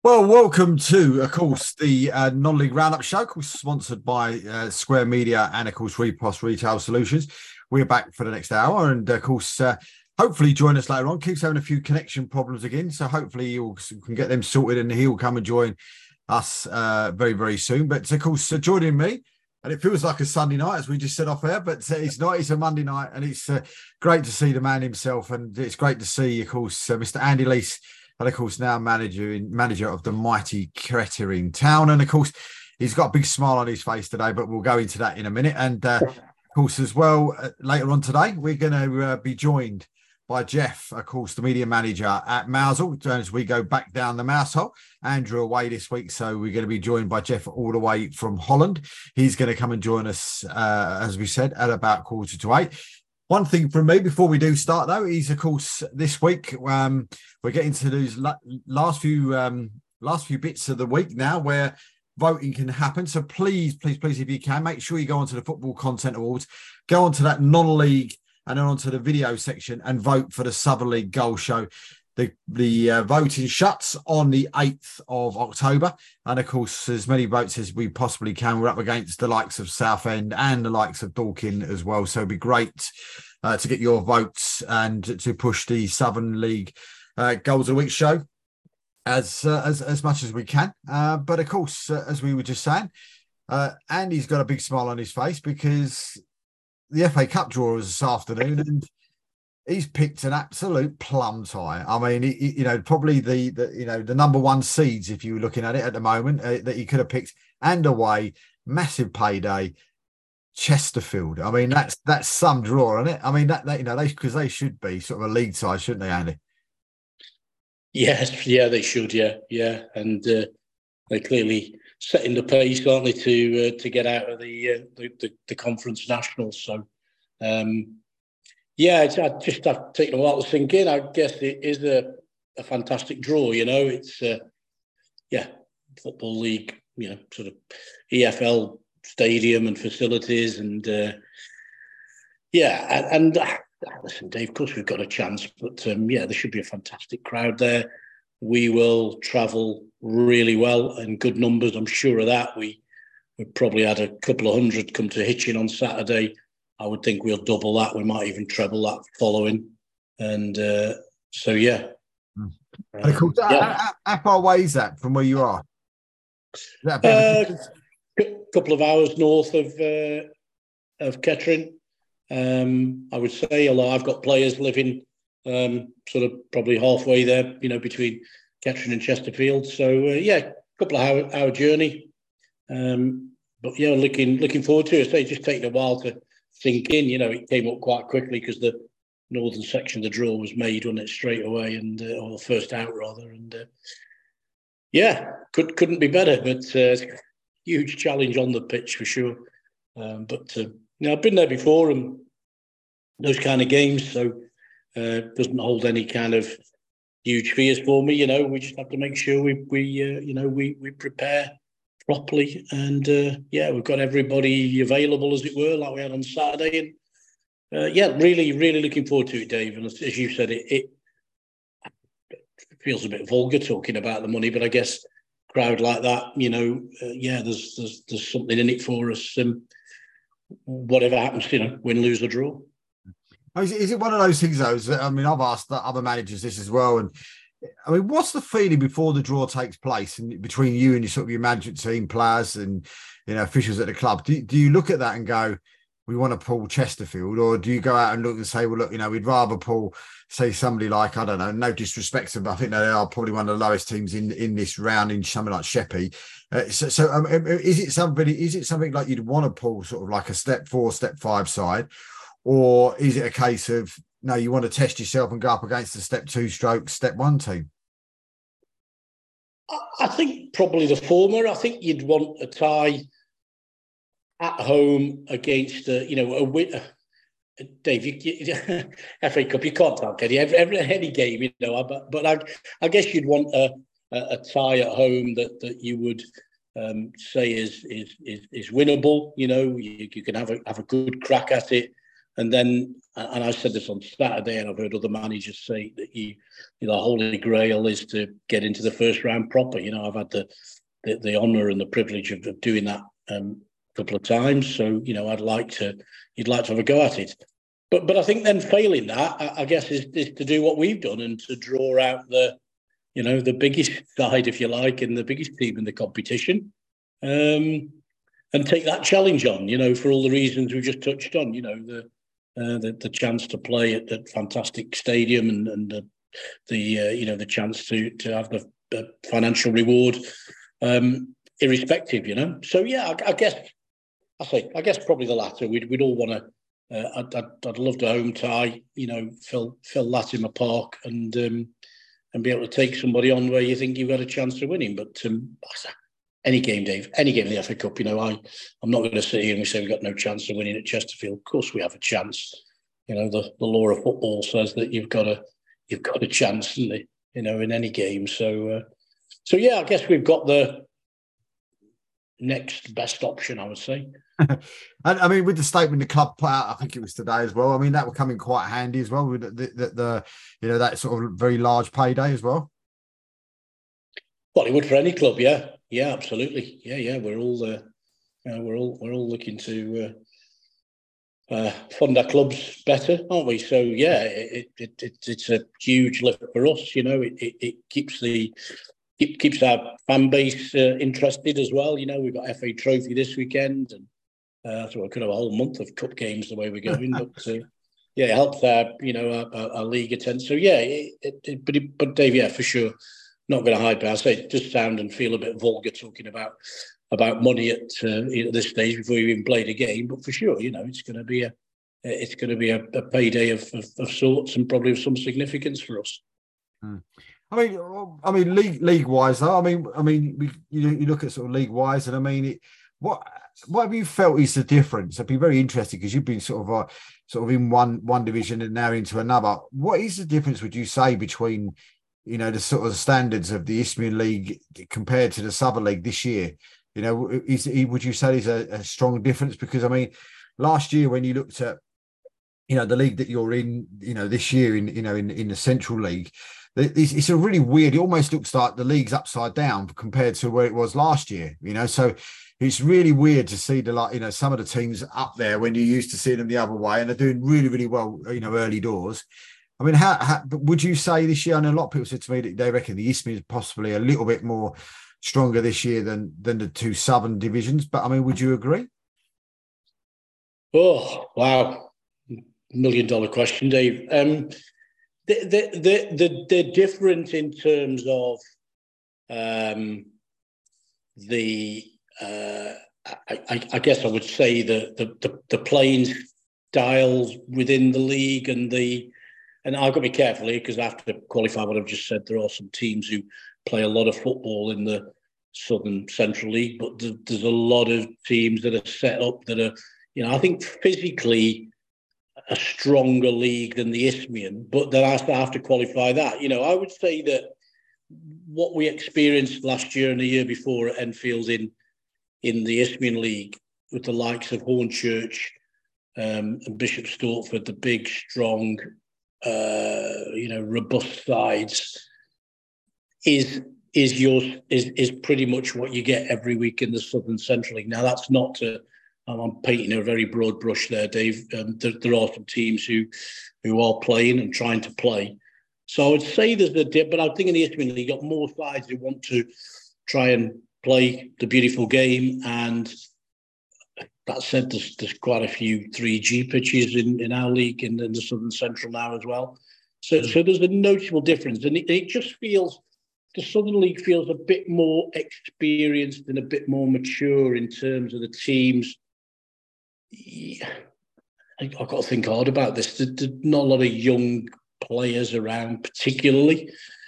Well, welcome to, of course, the non-league roundup show, of course, sponsored by Square Media and, of course, Repos Retail Solutions. We're back for the next hour, and of course, hopefully join us later on. Keeps having a few connection problems again, so hopefully you can get them sorted, and he'll come and join us very, very soon. But of course, joining me, and it feels like a Sunday night, as we just said off air, but it's not. It's a Monday night, and it's great to see the man himself, and it's great to see, of course, Mr. Andy Leese. And of course, now manager of the mighty Kettering Town. And of course, he's got a big smile on his face today, but we'll go into that in a minute. And of course, as well, later on today, we're going to be joined by Jeff, of course, the media manager at Mousehole, as we go back down the mouse hole. Andrew away this week, so we're going to be joined by Jeff all the way from Holland. He's going to come and join us, as we said, at about 7:45. One thing from me before we do start, though, is, of course, this week we're getting to those last few bits of the week now where voting can happen. So please, if you can, make sure you go onto the Football Content Awards, go onto that non-league and then onto the video section and vote for the Southern League Goal Show. The voting shuts on the 8th of October. And, of course, as many votes as we possibly can. We're up against the likes of Southend and the likes of Dorking as well. So it'd be great to get your votes and to push the Southern League Goals of the Week show as much as we can. But, of course, as we were just saying, Andy's got a big smile on his face because the FA Cup draw is this afternoon and he's picked an absolute plum tie. I mean, probably the number one seeds, if you were looking at it at the moment, that he could have picked, and away, massive payday, Chesterfield. I mean, that's some draw, isn't it? I mean, because they should be sort of a league side, shouldn't they, Andy? Yes, yeah, they should, yeah, and they're clearly setting the pace, aren't they, to get out of the conference nationals. So. Yeah, I've taken a while to sink in. I guess it is a fantastic draw, It's, Football League, sort of EFL stadium and facilities. And, listen, Dave, of course we've got a chance. But, there should be a fantastic crowd there. We will travel really well in good numbers, I'm sure of that. We probably had a couple of hundred come to Hitchin on Saturday. I would think we'll double that. We might even treble that following. And yeah. And of course, how far away is that from where you are? A couple of hours north of Kettering. I would say, although I've got players living sort of probably halfway there, between Kettering and Chesterfield. So, a couple of hour journey. But, looking forward to it. So it's just taking a while to sink in. It came up quite quickly because the northern section of the draw was made on it straight away, and or the first out rather, and couldn't be better. But huge challenge on the pitch for sure. But I've been there before, and those kind of games, so doesn't hold any kind of huge fears for me. We just have to make sure we prepare properly, and we've got everybody available, as it were, like we had on Saturday, and really looking forward to it, Dave. And as you said, it feels a bit vulgar talking about the money, but I guess crowd like that, there's something in it for us. Whatever happens, win, lose or draw. Is it one of those things though? I mean, I've asked the other managers this as well, and I mean, what's the feeling before the draw takes place and between you and your management team, players, and officials at the club? Do you look at that and go, we want to pull Chesterfield, or do you go out and look and say, well, look, we'd rather pull, say, somebody like, I don't know, no disrespect to them, but I think they are probably one of the lowest teams in this round, in something like Sheppey. Is it something like you'd want to pull, sort of like a step 4, step 5 side, or is it a case of, no, you want to test yourself and go up against the step 2 stroke, step 1 team? I think probably the former. I think you'd want a tie at home against, a win. Dave, FA Cup, you can't tell, can you? Any game, But I guess you'd want a tie at home that you would say is winnable. You can have a good crack at it. And then, and I said this on Saturday, and I've heard other managers say that the holy grail is to get into the first round proper. I've had the honour and the privilege of doing that a couple of times. So, you'd like to have a go at it. But I think then failing that, I guess, is to do what we've done and to draw out the biggest side, if you like, and the biggest team in the competition, and take that challenge on, for all the reasons we just touched on, the chance to play at that fantastic stadium and the chance to have the financial reward, irrespective, So, yeah, I guess probably the latter. We'd all want to. I'd love to home tie, fill Latimer Park and be able to take somebody on where you think you've got a chance of winning. But any game, Dave, any game in the FA Cup, I'm not going to sit here and say we've got no chance of winning at Chesterfield. Of course we have a chance. The law of football says that you've got a chance, in any game. So yeah, I guess we've got the next best option, I would say. And I mean, with the statement the club put out, I think it was today as well. I mean, that will come in quite handy as well with the that sort of very large payday as well. Well, it would for any club, yeah, absolutely, yeah. We're all looking to fund our clubs better, aren't we? So yeah, it's a huge lift for us. It keeps our fan base interested as well. We've got FA Trophy this weekend, and so I could have a whole month of cup games the way we're going. But yeah, it helps our league attend. So yeah, but Dave, yeah, for sure, not going to hide. But I say it does sound and feel a bit vulgar talking about money at this stage before you even played a game. But for sure, it's going to be a payday of sorts and probably of some significance for us. I mean, league wise though. I mean, you look at sort of league wise, and I mean, what have you felt is the difference? I'd be very interested because you've been sort of in one division and now into another. What is the difference, would you say, between the sort of standards of the Isthmian League compared to the Southern League this year? Would you say there's a strong difference? Because I mean, last year when you looked at the league that you're in, this year in the Central League, it's a really weird. It almost looks like the league's upside down compared to where it was last year. So it's really weird to see some of the teams up there when you used to see them the other way, and they're doing really, really well. Early doors. I mean, how would you say this year? I know a lot of people said to me that they reckon the Isthmian is possibly a little bit more stronger this year than the two southern divisions. But I mean, would you agree? Oh wow, $1 million question, Dave. They're different in terms of I guess I would say the playing styles within the league and I've got to be careful here because I have to qualify what I've just said. There are some teams who play a lot of football in the Southern Central League, but there's a lot of teams that are set up that are, I think physically a stronger league than the Isthmian, but then I have to qualify that. I would say that what we experienced last year and the year before at Enfield in the Isthmian League with the likes of Hornchurch and Bishop Stortford, the big, strong, robust sides, is pretty much what you get every week in the Southern Central League. Now, that's not to. I'm painting a very broad brush there, Dave. There are some teams who are playing and trying to play. So I would say there's a dip, but I think in the Isthmian League, you've got more sides who want to try and play the beautiful game. And that said, there's quite a few 3G pitches in our league in the Southern Central now as well. So there's a noticeable difference. And it just feels, the Southern League feels a bit more experienced and a bit more mature in terms of the teams. I've got to think hard about this. There's not a lot of young players around, particularly.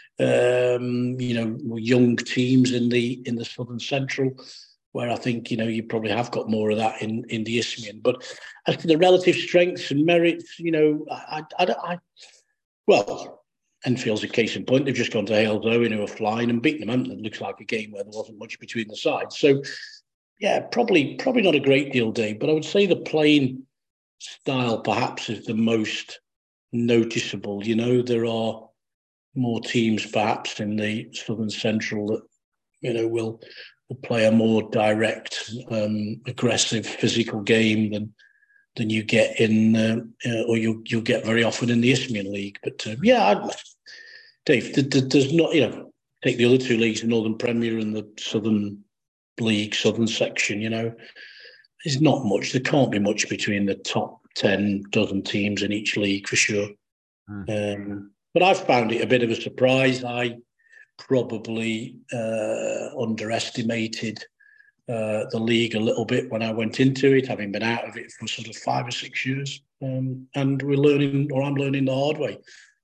Young teams in the Southern Central, where I think you probably have got more of that in the Isthmian. But as to the relative strengths and merits, Enfield's a case in point. They've just gone to Halesowen, who are flying, and beaten them. It looks like a game where there wasn't much between the sides. So, yeah, probably not a great deal, Dave. But I would say the playing style perhaps is the most noticeable. You know, there are more teams perhaps in the Southern Central that, you know, will play a more direct, aggressive, physical game than you get in, or you'll get very often in the Isthmian League. But Dave, there's not, you know, take the other two leagues, the Northern Premier and the Southern League, Southern Section, you know, there's not much. There can't be much between the top 10 dozen teams in each league for sure. But I've found it a bit of a surprise. I probably underestimated the league a little bit when I went into it, having been out of it for sort of 5 or 6 years. And I'm learning the hard way.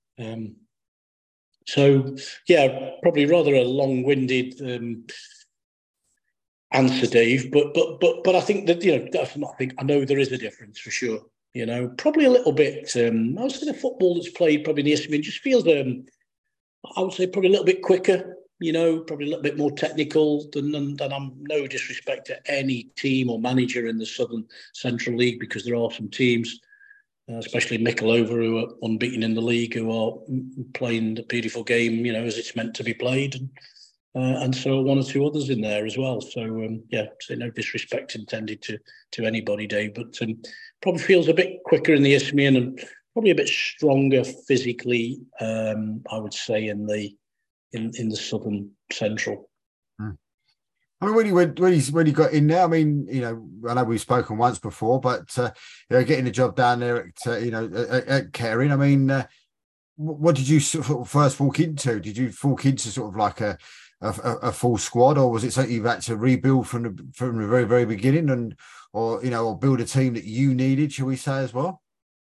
So, yeah, probably rather a long-winded answer, Dave. But I think that, you know, I know there is a difference for sure. You know, probably a little bit. I would say the football that's played probably in the Isthmian just feels, I would say, probably a little bit quicker. You know, probably a little bit more technical than I'm no disrespect to any team or manager in the Southern Central League, because there are some teams, especially Mickleover, who are unbeaten in the league, who are playing the beautiful game, you know, as it's meant to be played. And so one or two others in there as well. So, yeah, so no disrespect intended to anybody, Dave, but probably feels a bit quicker in the Isthmian and probably a bit stronger physically, I would say, in the Southern Central. I mean, when he got in there, I mean, you know, I know we've spoken once before, but you know, getting the job down there at at Caring, I mean, what did you sort of first walk into? Did you walk into sort of like a full squad, or was it something you've had to rebuild from the very, very beginning, or build a team that you needed, shall we say, as well?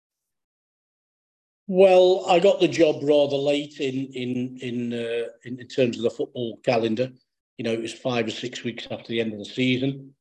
Well, I got the job rather late in terms of the football calendar. You know, it was 5 or 6 weeks after the end of the season.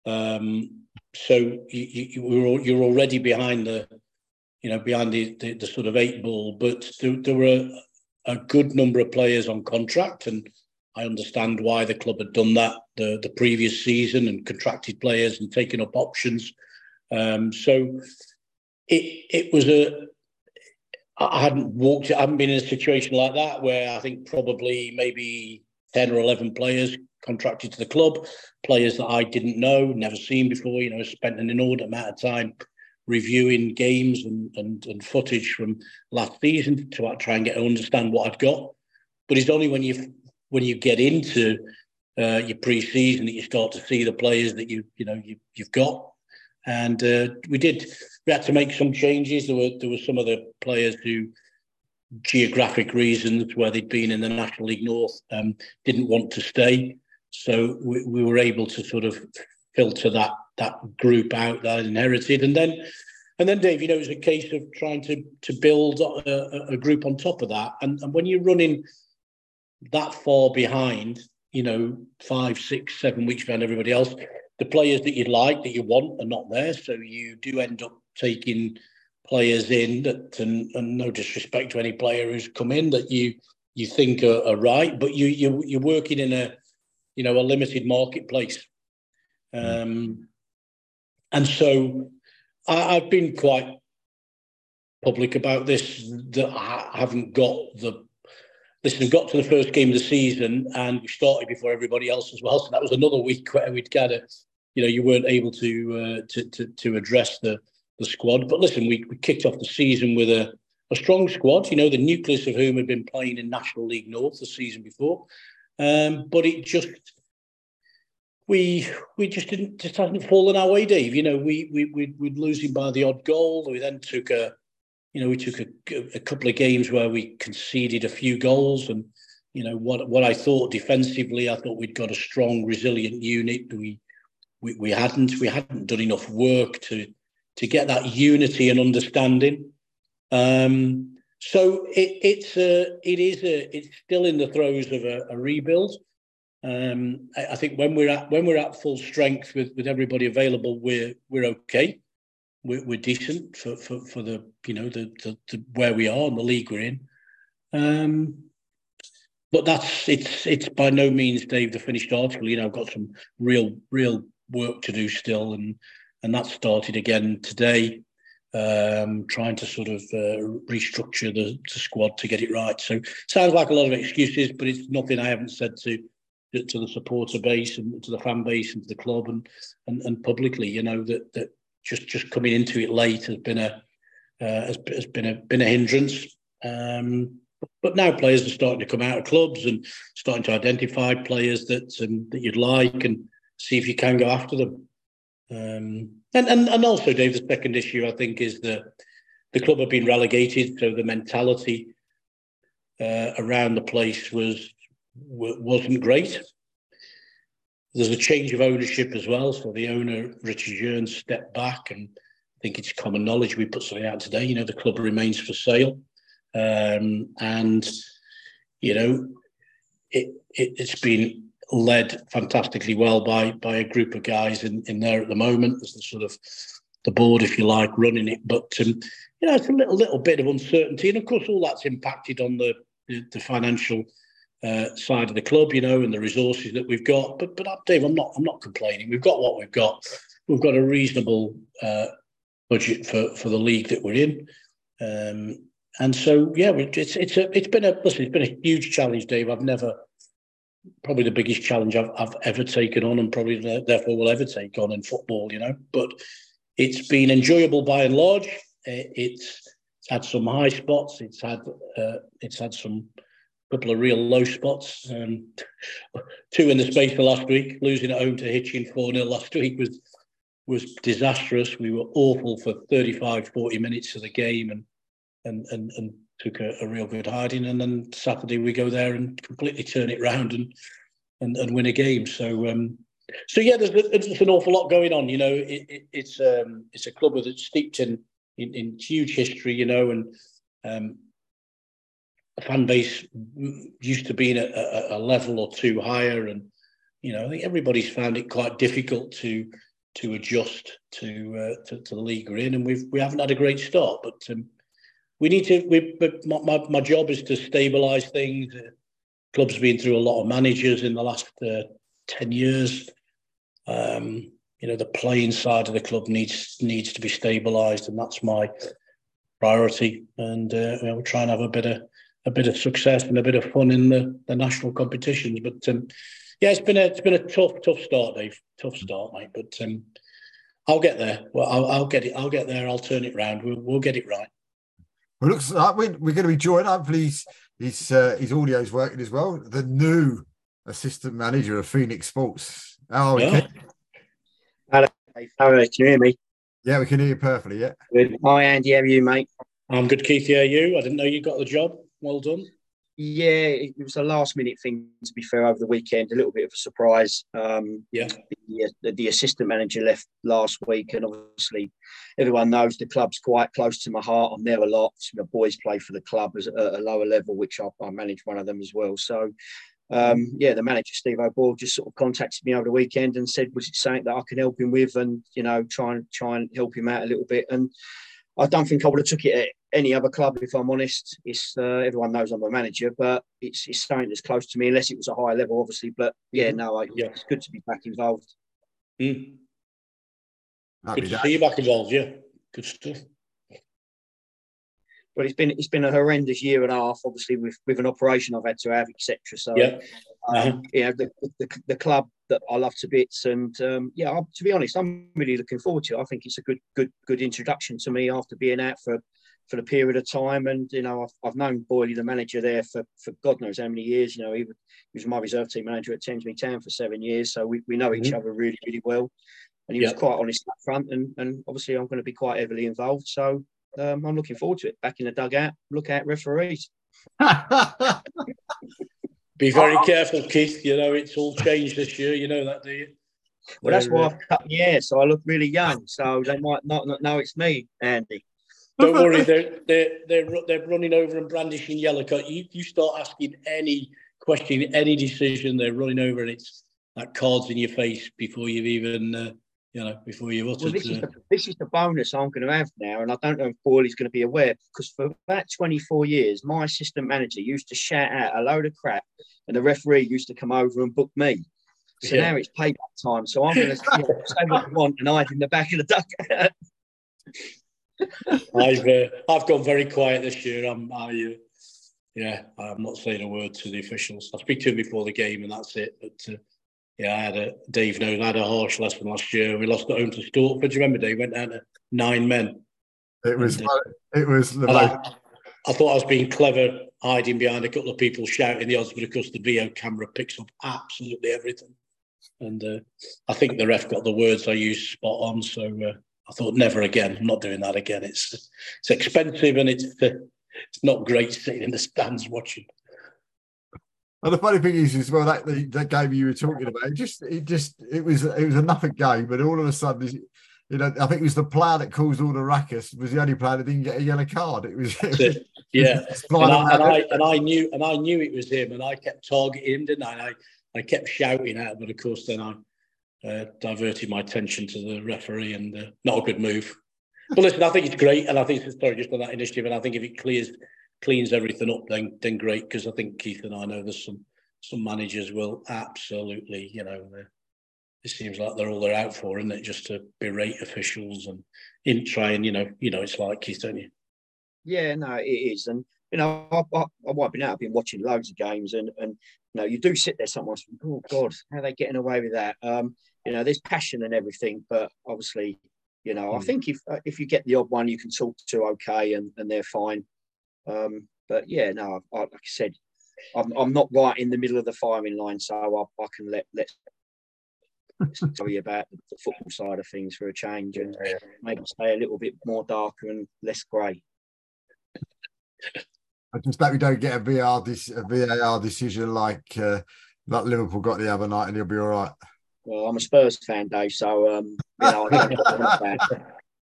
So you're already behind the sort of 8 ball. But there were a good number of players on contract, and I understand why the club had done that the previous season and contracted players and taken up options. So it was I hadn't been in a situation like that, where I think probably maybe 10 or 11 players contracted to the club, players that I didn't know, never seen before, you know, spent an inordinate amount of time reviewing games and footage from last season to try and understand what I'd got. But it's only when you get into your pre-season that you start to see the players that you've got. And we had to make some changes. There were some of the players who, geographic reasons, where they'd been in the National League North, didn't want to stay. So we were able to sort of filter that group out that I inherited. And then Dave, you know, it was a case of trying to build a group on top of that. And when you're running that far behind, you know, 5, 6, 7 weeks behind everybody else, the players that you like, that you want, are not there. So you do end up taking players in that, and no disrespect to any player who's come in, that you think are right, but you're working in a limited marketplace. And so I've been quite public about this, that I haven't got to the first game of the season, and we started before everybody else as well. So that was another week where we'd kind of, you weren't able to address the squad. But listen, we kicked off the season with a strong squad, you know, the nucleus of whom had been playing in National League North the season before. But it just, we just hadn't fallen our way, Dave. You know, we'd losing by the odd goal. We then took a couple of games where we conceded a few goals, and you know what I thought defensively, I thought we'd got a strong, resilient unit. We hadn't done enough work to get that unity and understanding. So it's still in the throes of a rebuild. I think when we're at full strength with everybody available, we're okay. We're decent for the the where we are and the league we're in. But it's by no means, Dave, the finished article. You know, I've got some real work to do still, and that started again today. trying to sort of restructure the squad to get it right. So sounds like a lot of excuses, but it's nothing I haven't said to the supporter base and to the fan base and to the club and publicly. You know, that just coming into it late has been a hindrance. But now players are starting to come out of clubs and starting to identify players that you'd like and see if you can go after them. And also, Dave, the second issue I think is the club have been relegated, so the mentality around the place wasn't great. There's a change of ownership as well, so the owner Richard Jones stepped back, and I think it's common knowledge. We put something out today. You know, the club remains for sale, and you know it's been led fantastically well by a group of guys in there at the moment as the sort of the board, if you like, running it. But you know, it's a little bit of uncertainty, and of course, all that's impacted on the financial side of the club, you know, and the resources that we've got. But Dave, I'm not complaining. We've got what we've got. We've got a reasonable budget for the league that we're in, and so yeah, it's been a huge challenge, Dave. Probably the biggest challenge I've ever taken on, and probably therefore will ever take on in football, you know. But it's been enjoyable by and large. It's had some high spots. It's had some couple of real low spots. 2 in the space of last week. Losing at home to Hitchin 4-0 last week was disastrous. We were awful for 35, 40 minutes of the game, and took a real good hiding, and then Saturday we go there and completely turn it round and win a game. So yeah, there's an awful lot going on. You know, it's a club that's steeped in huge history. You know, and a fan base used to being a level or two higher, and you know, I think everybody's found it quite difficult to adjust to the league we're in, and we haven't had a great start, but. We need to. But my job is to stabilise things. Club's been through a lot of managers in the last 10 years. You know, the playing side of the club needs to be stabilised, and that's my priority. And you know, we'll try and have a bit of success and a bit of fun in the national competitions. But yeah, it's been a tough start, Dave. Tough start, mate. But I'll get there. Well, I'll get it. I'll get there. I'll turn it round. We'll get it right. Well, looks like we're going to be joined. Hopefully, his audio is working as well. The new assistant manager of Phoenix Sports. How are we, Keith? Hello, Dave. How are you? Can you hear me? Yeah, we can hear you perfectly. Yeah. Good. Hi, Andy. How are you, mate? I'm good, Keith. Yeah, you? I didn't know you got the job. Well done. Yeah, it was a last-minute thing, to be fair, over the weekend. A little bit of a surprise. Yeah. The assistant manager left last week, and obviously everyone knows the club's quite close to my heart. I'm there a lot. My boys play for the club at a lower level, which I manage one of them as well. So, the manager, Steve O'Boyle, just sort of contacted me over the weekend and said, was it something that I could help him with, and, you know, try and help him out a little bit. And I don't think I would have took it at any other club, if I'm honest. It's everyone knows I'm a manager, but it's something that's close to me, unless it was a higher level, obviously. But yeah, it's good to be back involved. Good to see you back involved. Yeah, good stuff. But it's been a horrendous year and a half, obviously, with an operation I've had to have, etc. So you know, the club that I love to bits, and to be honest, I'm really looking forward to it. I think it's a good introduction to me after being out for the period of time. And you know, I've known Boyley, the manager there, for God knows how many years. You know, he was my reserve team manager at Thamesmead Town for 7 years, so we know each other really, really well. And he was quite honest up front, and obviously I'm going to be quite heavily involved. So I'm looking forward to it. Back in the dugout, look out referees. Be very careful, Keith. You know, it's all changed this year. You know that, do you? Well, that's why I've cut my hair, so I look really young. So they might not know it's me, Andy. Don't worry, they're running over and brandishing yellow card. You start asking any question, any decision, they're running over, and it's like cards in your face before you've even before you utter. Well, this is the bonus I'm going to have now, and I don't know if Boyley's going to be aware, because for about 24 years, my assistant manager used to shout out a load of crap, and the referee used to come over and book me. So now it's payback time. So I'm going to say what I want and hide in the back of the dugout. I've gone very quiet this year. I'm not saying a word to the officials. I speak to them before the game, and that's it. But Dave knows I had a harsh lesson last year. We lost at home to Stortford. Do you remember, Dave? Went down to 9 men. It was the most. I thought I was being clever, hiding behind a couple of people shouting the odds, but of course the VO camera picks up absolutely everything. And I think the ref got the words I used spot on. So I thought, never again. I'm not doing that again. It's expensive, and it's not great sitting in the stands watching. And the funny thing is, as well, that game you were talking about, it was a nothing game, but all of a sudden, I think it was the player that caused all the ruckus was the only player that didn't get a yellow card. And I knew it was him, and I kept targeting him, didn't I? I kept shouting at him, but of course then I diverted my attention to the referee, and not a good move. But listen, I think it's great, and I think just on that initiative, and I think if it cleans everything up, then great, because I think Keith and I know there's some managers will absolutely, it seems like they're out for, isn't it, just to berate officials and try and it's like, Keith, don't you? Yeah, no, it is, and I've been watching loads of games, and you do sit there sometimes, oh God, how are they getting away with that? There's passion and everything, but obviously, I think if you get the odd one you can talk to, okay, and they're fine. But yeah, no, like I said, I'm not right in the middle of the firing line, so I can let's tell you about the football side of things for a change, and maybe stay a little bit more darker and less grey. I just hope we don't get a VAR decision like Liverpool got the other night, and you'll be all right. Well, I'm a Spurs fan, Dave, so I don't want that.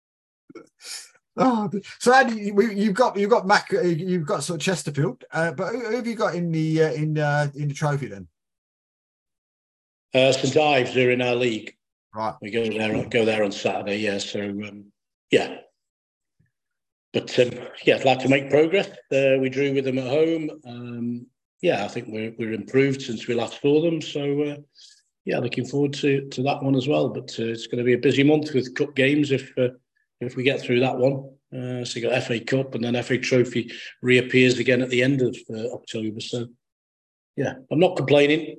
Oh, so Andy, you've got sort of Chesterfield, but who have you got in the trophy then? St Ives are in our league. Right, we go there on Saturday. Yeah, so yeah. But I'd like to make progress. We drew with them at home. I think we're improved since we last saw them. So looking forward to that one as well. But it's going to be a busy month with cup games if we get through that one. So you got FA Cup, and then FA Trophy reappears again at the end of October. So yeah, I'm not complaining.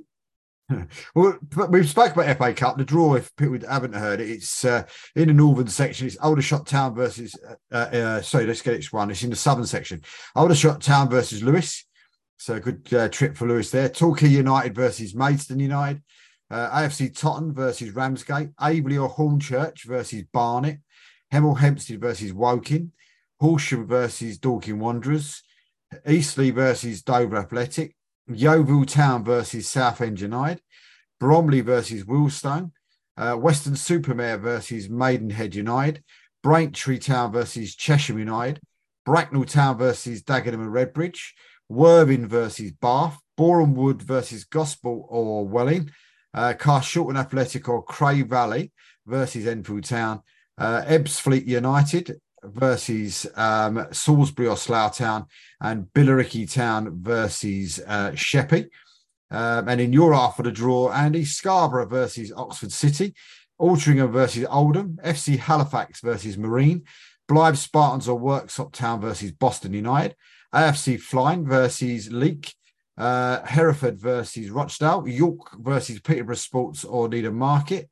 Well, we've spoken about FA Cup. The draw, if people haven't heard it, it's in the northern section. It's Aldershot Town versus let's get it one. It's in the southern section. Aldershot Town versus Lewes. So a good trip for Lewes there. Torquay United versus Maidstone United. AFC Totton versus Ramsgate. Aveley or Hornchurch versus Barnet. Hemel Hempstead versus Woking. Horsham versus Dorking Wanderers. Eastleigh versus Dover Athletic. Yeovil Town versus Southend United, Bromley versus Willstone, Weston-super-Mare versus Maidenhead United, Braintree Town versus Chesham United, Bracknell Town versus Dagenham and Redbridge, Worthing versus Bath, Boreham Wood versus Gosport or Welling, Carshalton Athletic or Cray Valley versus Enfield Town, Ebbsfleet United versus Salisbury or Slough Town, and Billericay Town versus Sheppey. And in your half of the draw, Andy, Scarborough versus Oxford City, Altrincham versus Oldham, FC Halifax versus Marine, Blythe Spartans or Worksop Town versus Boston United, AFC Flying versus Leek, Hereford versus Rochdale, York versus Peterborough Sports or Needham Market,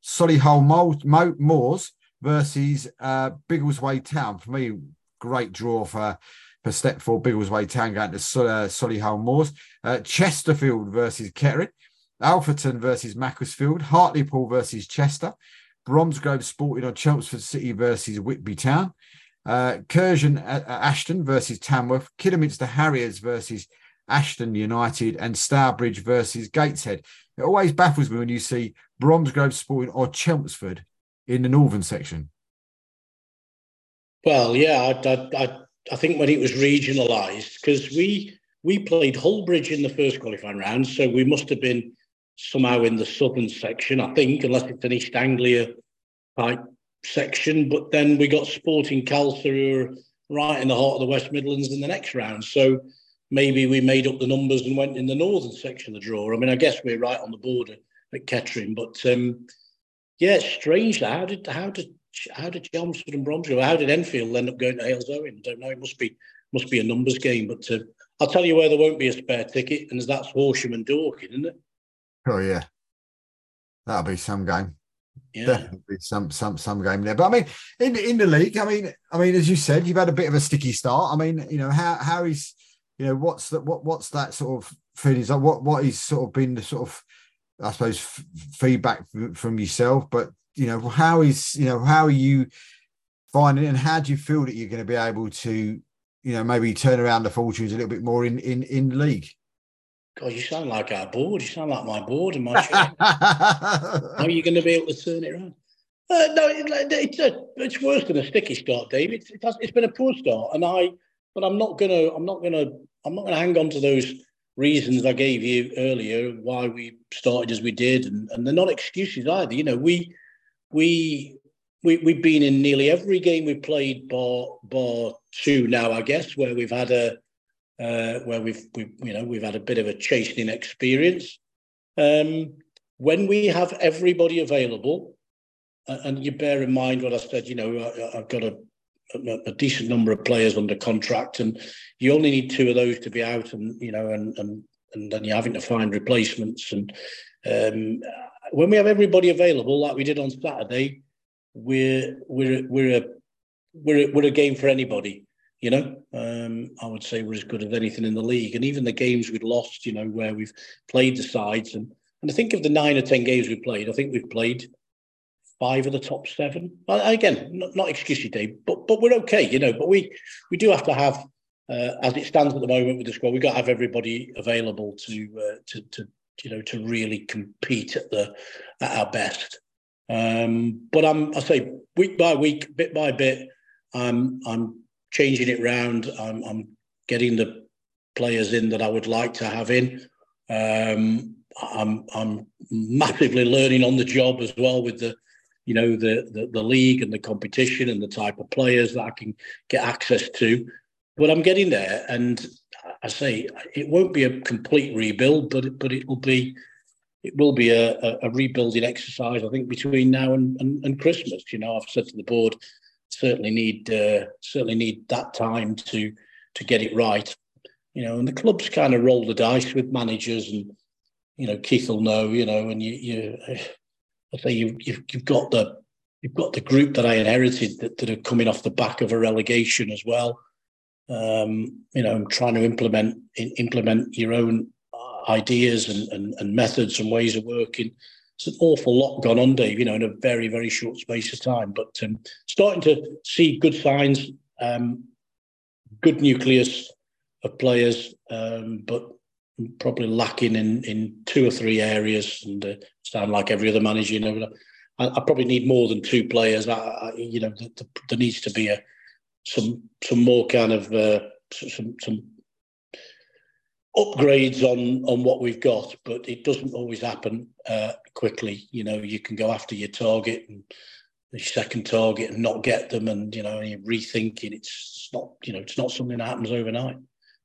Solihull Moors versus Biggleswade Town. For me, great draw for step 4, Biggleswade Town going to Solihull Moors. Chesterfield versus Kettering. Alfreton versus Macclesfield. Hartlepool versus Chester. Bromsgrove Sporting or Chelmsford City versus Whitby Town. Curzon Ashton versus Tamworth. Kidderminster Harriers versus Ashton United. And Stourbridge versus Gateshead. It always baffles me when you see Bromsgrove Sporting or Chelmsford in the northern section. Well, yeah, I think when it was regionalised, because we played Hullbridge in the first qualifying round, so we must have been somehow in the southern section, I think, unless it's an East Anglia type section. But then we got Sporting Calcer, who are right in the heart of the West Midlands in the next round. So maybe we made up the numbers and went in the northern section of the draw. I mean, I guess we're right on the border at Kettering, but yeah, it's strange. How did Chelmsford and Bromsgrove? How did Enfield end up going to Halesowen? I don't know. It must be a numbers game. But I'll tell you where there won't be a spare ticket, and that's Horsham and Dorking, isn't it? Oh yeah, that'll be some game. Yeah. Definitely some game there. But I mean, in the league, I mean, as you said, you've had a bit of a sticky start. I mean, how is, what's that sort of feelings like? What is sort of been the sort of, I suppose, feedback from yourself? But how are you finding it, and how do you feel that you're going to be able to, maybe turn around the fortunes a little bit more in the league? God, you sound like our board. You sound like my board and my show. How are you going to be able to turn it around? No, it's worse than a sticky start, Dave. It's been a poor start, but I'm not gonna hang on to those reasons I gave you earlier why we started as we did, and they're not excuses either. We've been in nearly every game we played, bar two now, I guess, where we've had where we've had a bit of a chastening experience. When we have everybody available, and you bear in mind what I said, I've got a decent number of players under contract, and you only need two of those to be out, and then you're having to find replacements. And when we have everybody available, like we did on Saturday, we're a game for anybody. I would say we're as good as anything in the league. And even the games we'd lost, where we've played the sides, and I think of the 9 or 10 games we played, I think we've played 5 of the top 7. Again, not excuse you, Dave, but we're okay, But we do have to have, as it stands at the moment with the squad, we've got to have everybody available to really compete at our best. But I say week by week, bit by bit, I'm changing it round. I'm getting the players in that I would like to have in. I'm massively learning on the job as well with the league and the competition and the type of players that I can get access to. But I'm getting there, and I say it won't be a complete rebuild, but it will be a rebuilding exercise. I think between now and Christmas. I've said to the board, certainly need that time to get it right, and the club's kind of roll the dice with managers, and Keith will know, and I say you've got the group that I inherited that are coming off the back of a relegation as well. Trying to implement your own ideas and methods and ways of working. It's an awful lot gone on, Dave, in a very, very short space of time. But starting to see good signs, good nucleus of players, but probably lacking in 2 or 3 areas. And sound like every other manager, I probably need more than 2 players. There needs to be some more kind of some upgrades on what we've got, but it doesn't always happen quickly. You can go after your target and the second target and not get them, and you're rethinking. It's not something that happens overnight.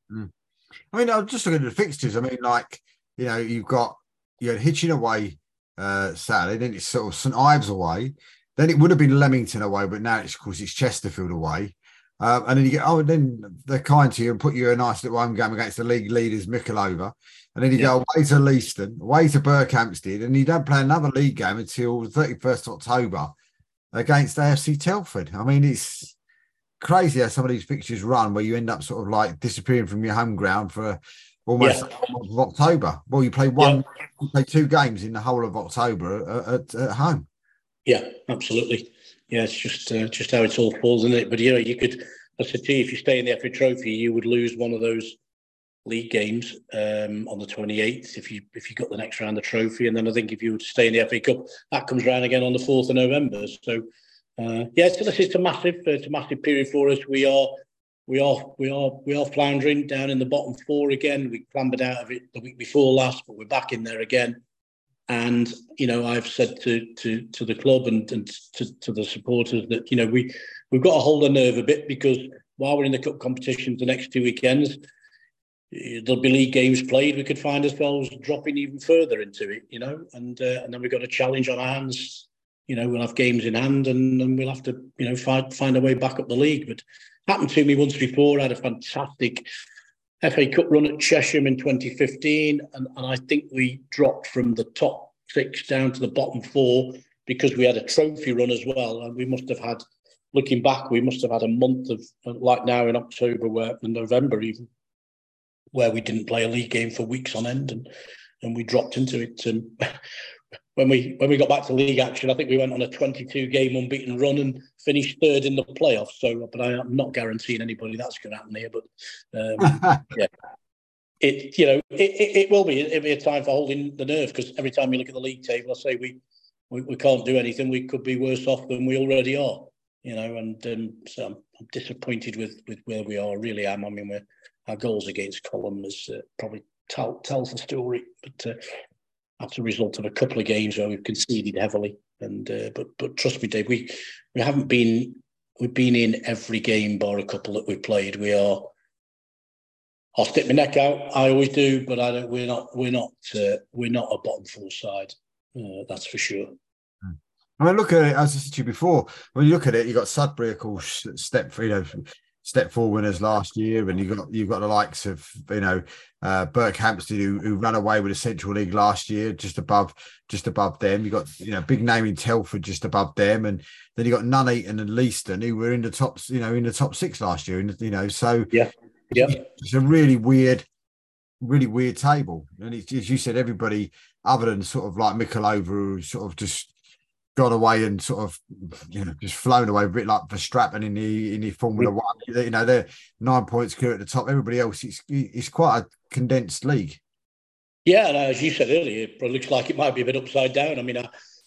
I mean, I'm just looking at the fixtures. I mean, you had Hitchin away Saturday, then it's sort of St Ives away, then it would have been Leamington away, but now it's, of course, it's Chesterfield away. And then you get, then they're kind to you and put you a nice little home game against the league leaders, Mickleover. And then you go away to Leiston, away to Berkhamsted, and you don't play another league game until the 31st October against AFC Telford. I mean, it's crazy how some of these fixtures run, where you end up sort of like disappearing from your home ground for almost the month of October. Well, you play you play 2 games in the whole of October at home. Yeah, absolutely. Yeah, it's just how it all falls, isn't it? But you could, I said to you, if you stay in the FA Trophy, you would lose one of those league games on the 28th if you got the next round of the trophy, and then I think if you were to stay in the FA Cup, that comes round again on the 4th of November. So it's a massive period for us. We are floundering down in the bottom 4 again. We clambered out of it the week before last, but we're back in there again. And I've said to the club and to the supporters that we've got to hold our nerve a bit, because while we're in the cup competitions the next 2 weekends, there'll be league games played. We could find ourselves dropping even further into it, and then we've got a challenge on our hands, we'll have games in hand, and we'll have to, find a way back up the league. But happened to me once before. I had a fantastic FA Cup run at Chesham in 2015, and I think we dropped from the top 6 down to the bottom 4 because we had a trophy run as well. And we must have had, looking back, we must have had a month of, like now in October, in November even, where we didn't play a league game for weeks on end, and we dropped into it. And when we got back to league action, I think we went on a 22-game unbeaten run and finished 3rd in the playoffs. So, but I'm not guaranteeing anybody that's going to happen here. But yeah, it will be. It'll be a time for holding the nerve, because every time you look at the league table, I say we can't do anything. We could be worse off than we already are. And so I'm disappointed with where we are. I really am. I mean, our goals against Column is probably tells the story, but that's a result of a couple of games where we've conceded heavily. And but trust me, Dave, we haven't been. We've been in every game bar a couple that we've played. We are. I'll stick my neck out. I always do, but I don't. We're not a bottom 4 side. That's for sure. I mean, look at it, as I said to you before, when you look at it, you got Sudbury, of course, step 4 winners last year, and you've got the likes of, Berkhamsted who ran away with the Central League last year, just above them. You got, big name in Telford just above them, and then you got Nuneaton and Leiston who were in the top 6 last year, so yeah. It's a really weird table. And it's, as you said, everybody other than sort of like Mikolova, who sort of just gone away and sort of, just flown away a bit like Verstappen in the Formula One. They're 9 points clear at the top. Everybody else, it's quite a condensed league. Yeah, and as you said earlier, it looks like it might be a bit upside down. I mean,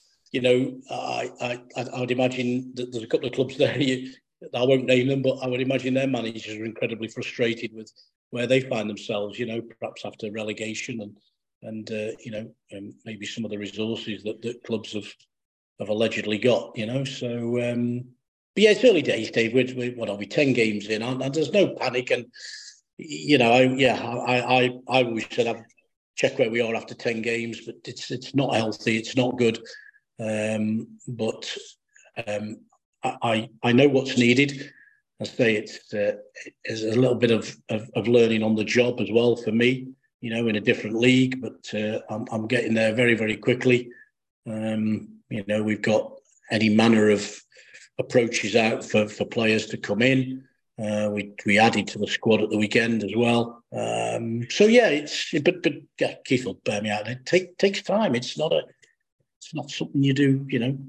I would imagine that there's a couple of clubs there. I won't name them, but I would imagine their managers are incredibly frustrated with where they find themselves. Perhaps after relegation and maybe some of the resources that clubs have allegedly got, So, but yeah, it's early days, Dave. We're what are we, 10 games in, and there's no panic. And I always said I've checked where we are after 10 games, but it's not healthy. It's not good. But I know what's needed. I say it's a little bit of learning on the job as well for me. In a different league, but I'm getting there very, very quickly. We've got any manner of approaches out for players to come in. We added to the squad at the weekend as well. So yeah, Keith will bear me out. It takes time. It's not something you do,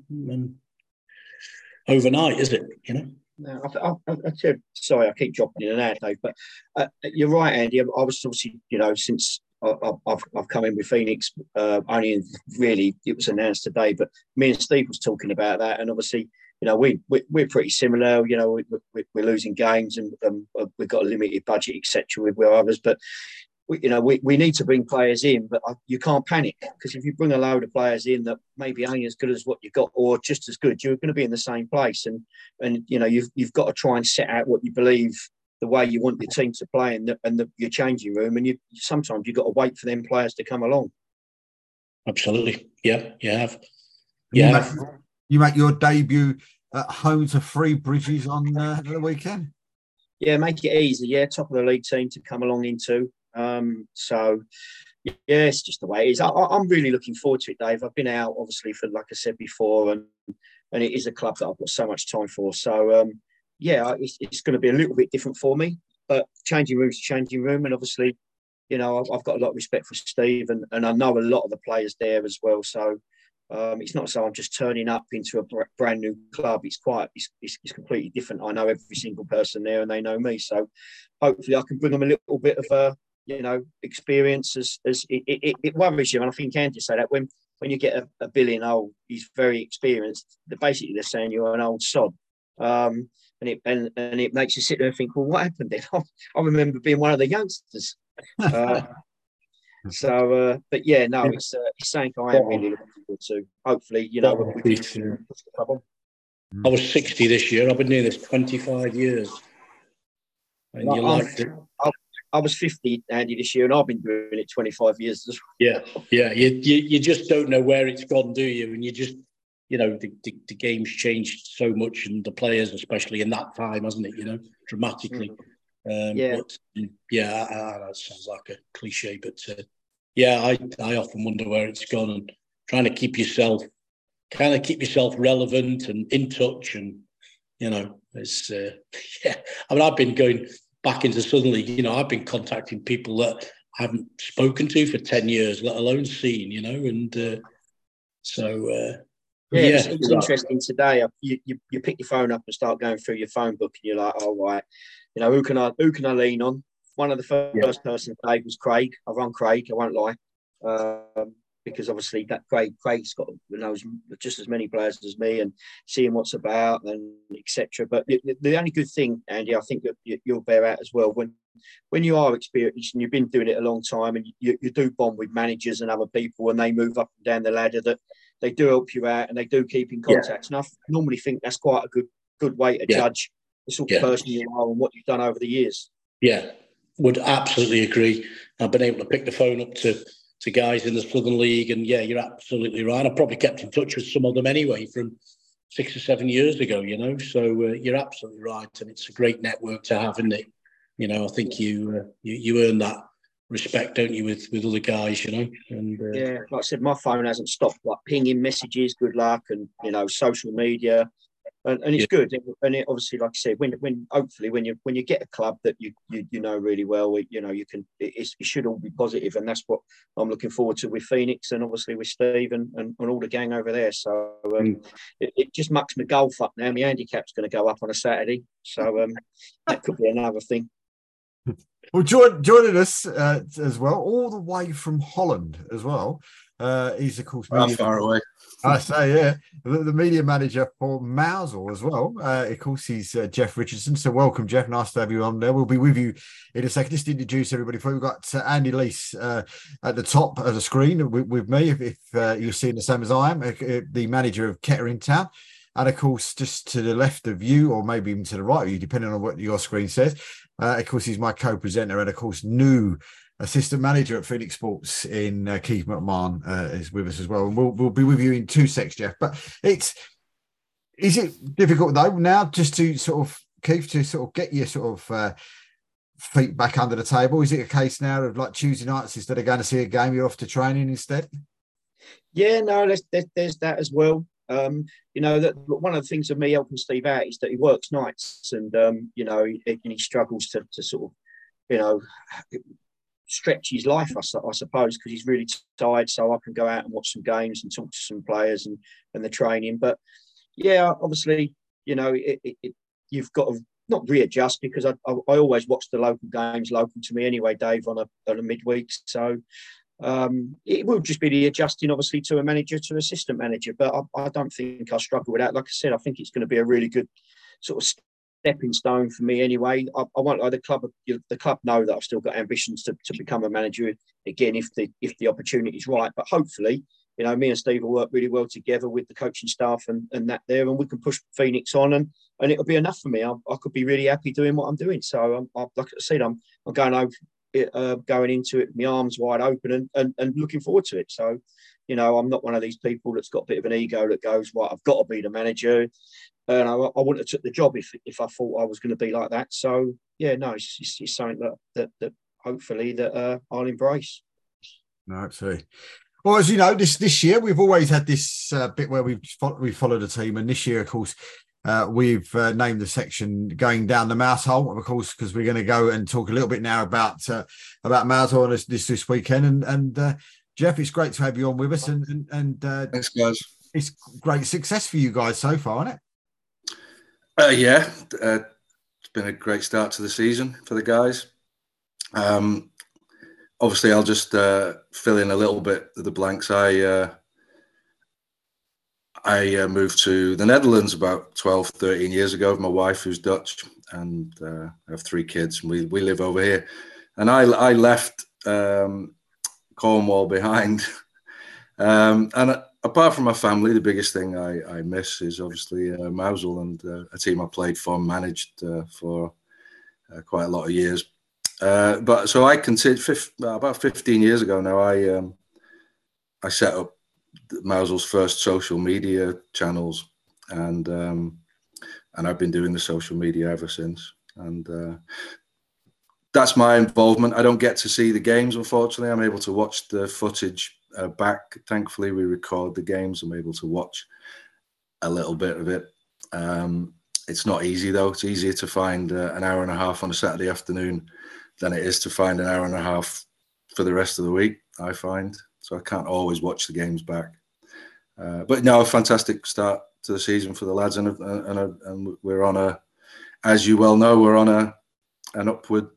overnight, is it? No, sorry, I keep dropping in and out, Dave, but you're right, Andy. I was obviously, since I've come in with Phoenix, only really it was announced today, but me and Steve was talking about that, and obviously, we're pretty similar. We're losing games, and we've got a limited budget, etc. with others, but we need to bring players in, but you can't panic, because if you bring a load of players in that maybe ain't as good as what you got, or just as good, you're going to be in the same place, and you've got to try and set out what you believe, the way you want your team to play in your changing room, and sometimes you've got to wait for them players to come along. Absolutely, yeah, you have. You make your debut at home to Three Bridges on the weekend. Yeah, make it easy. Yeah, top of the league team to come along into. So yeah, it's just the way it is. I'm really looking forward to it, Dave. I've been out, obviously, for, like I said before, and it is a club that I've got so much time for. So yeah, it's going to be a little bit different for me, but changing room's changing room, and obviously, I've got a lot of respect for Steve, and I know a lot of the players there as well. So it's not so I'm just turning up into a brand new club. It's completely different. I know every single person there, and they know me. So hopefully, I can bring them a little bit of experience. As it worries you, and I think Andy said that when you get a billion, he's very experienced. Basically, they're saying you're an old sod, and it makes you sit there and think, well, what happened then? I remember being one of the youngsters. But yeah, no, it's something I am really looking forward to. Hopefully, we can push the club on. I was 60 this year. I've been doing this 25 years. And you liked it. I was 50, Andy, this year, and I've been doing it 25 years as well. Yeah. You just don't know where it's gone, do you? And the game's changed so much, and the players, especially in that time, hasn't it? Dramatically. But that sounds like a cliche, but I often wonder where it's gone, and trying to keep yourself relevant and in touch, and it's I've been going back into Southern League. I've been contacting people that I haven't spoken to for 10 years, let alone seen. And so. It's interesting today. You pick your phone up and start going through your phone book, and you're like, "Oh, right, who can I lean on?" One of the first person today was Craig. I run Craig. I won't lie, because obviously that Craig's got knows just as many players as me, and seeing what's about and etc. But the only good thing, Andy, I think that you'll bear out as well, when you are experienced and you've been doing it a long time, and you do bond with managers and other people, and they move up and down the ladder, that they do help you out and they do keep in contact. And I normally think that's quite a good way to judge the sort of person you are and what you've done over the years. Yeah, would absolutely agree. I've been able to pick the phone up to guys in the Southern League, and you're absolutely right. I've probably kept in touch with some of them anyway from 6 or 7 years ago, So you're absolutely right, and it's a great network to have, isn't it? I think you earn that respect, don't you, with other guys, And like I said, my phone hasn't stopped pinging messages, good luck, and social media, and it's good. And it obviously, like I said, when hopefully when you get a club that you know really well, you can it should all be positive, and that's what I'm looking forward to with Phoenix, and obviously with Steve and all the gang over there. So it just mucks my golf up now. My handicap's going to go up on a Saturday, so that could be another thing. Well, joining us as well, all the way from Holland as well. He's, of course, far away. I say, the media manager for Mousehole as well. Of course, he's Jeff Richardson. So welcome, Jeff. Nice to have you on there. We'll be with you in a second. Just to introduce everybody. We've got Andy Leese at the top of the screen with me, if you're seeing the same as I am, the manager of Kettering Town. And of course, just to the left of you, or maybe even to the right of you, depending on what your screen says. Of course, he's my co-presenter, and of course, new assistant manager at Phoenix Sports in Keith McMahon is with us as well. And we'll be with you in 2 secs, Jeff. But is it difficult though now just to sort of, Keith, to sort of get your sort of feet back under the table? Is it a case now of like Tuesday nights, instead of going to see a game, you're off to training instead? Yeah, no, there's that as well. That one of the things of me helping Steve out is that he works nights, and he struggles to sort of stretch his life, I suppose, because he's really tired. So I can go out and watch some games and talk to some players and the training. But obviously, you've got to not readjust, because I always watch the local games local to me anyway, Dave, on a midweek. So. It will just be the adjusting, obviously, to a manager to assistant manager, but I don't think I struggle with that. Like I said, I think it's going to be a really good sort of stepping stone for me anyway. I want the club know that I've still got ambitions to become a manager again if the opportunity is right. But hopefully, me and Steve will work really well together with the coaching staff and that there, and we can push Phoenix on, and it'll be enough for me. I could be really happy doing what I'm doing. So like I said, I'm going over. Going into it with my arms wide open and looking forward to it. So, I'm not one of these people that's got a bit of an ego that goes, right, I've got to be the manager. And I wouldn't have took the job if I thought I was going to be like that. So, it's something that hopefully that I'll embrace. No, absolutely. Well, as you know, this year we've always had this bit where we follow the team, and this year, of course, we've named the section "Going Down the Mousehole," of course, because we're going to go and talk a little bit now about Mousehole this weekend. And Jeff, it's great to have you on with us. And thanks, guys. It's great success for you guys so far, isn't it? It's been a great start to the season for the guys. Obviously, I'll just fill in a little bit of the blanks. I moved to the Netherlands about 12, 13 years ago with my wife, who's Dutch, and I have 3 kids, and we live over here. And I left Cornwall behind. And apart from my family, the biggest thing I miss is obviously Mousehole and a team I played for and managed for quite a lot of years. But so I consider about 15 years ago now, I set up Mousel's first social media channels, and I've been doing the social media ever since. And that's my involvement. I don't get to see the games, unfortunately. I'm able to watch the footage back. Thankfully, we record the games. I'm able to watch a little bit of it. It's not easy, though. It's easier to find an hour and a half on a Saturday afternoon than it is to find an hour and a half for the rest of the week, I find. So I can't always watch the games back. But no, a fantastic start to the season for the lads. And we're on a, as you well know, we're on an upward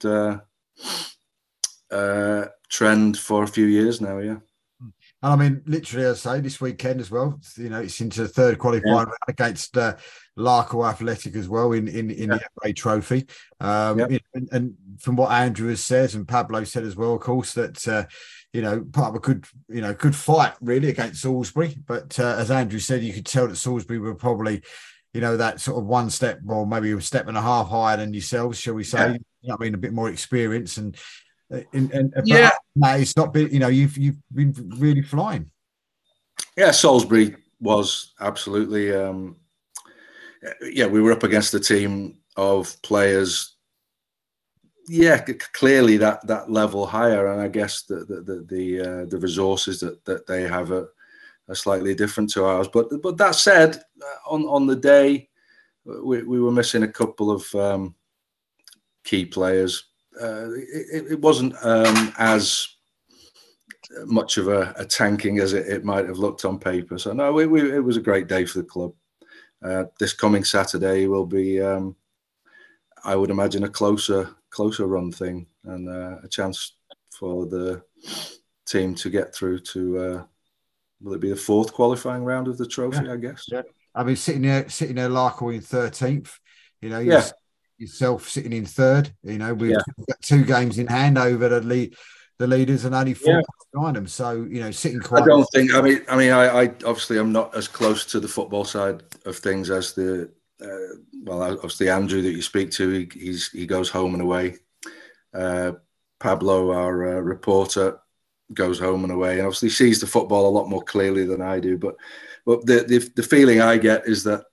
trend for a few years now, yeah. And I mean, literally, as I say, this weekend as well, you know, it's into the third qualifying round against Larkhall Athletic as well in the FA Trophy. And from what Andrew has said and Pablo said as well, of course, that, you know, part of a good fight really against Salisbury. But as Andrew said, you could tell that Salisbury were probably, you know, that sort of one step or maybe a step and a half higher than yourselves, shall we say? Yeah. You know, I mean, a bit more experience and it's not been, you know, you've been really flying. Yeah, Salisbury was absolutely we were up against a team of players, clearly that level higher, and I guess the resources that they have are slightly different to ours. But that said, on the day we were missing a couple of key players. It wasn't as much of a tanking as it might have looked on paper. So no, it was a great day for the club. This coming Saturday will be, I would imagine, a closer run thing and a chance for the team to get through to. Will it be the fourth qualifying round of the trophy? I guess. Yeah. I mean, sitting there, Larkhall in 13th. You know, yourself sitting in third. You know, we've got 2 games in hand over the leaders and only 4 behind them. So, you know, sitting quite. I don't think. I mean, I obviously I'm not as close to the football side of things as the. Obviously Andrew that you speak to, he goes home and away. Pablo, our reporter, goes home and away, and obviously sees the football a lot more clearly than I do. But the feeling I get is that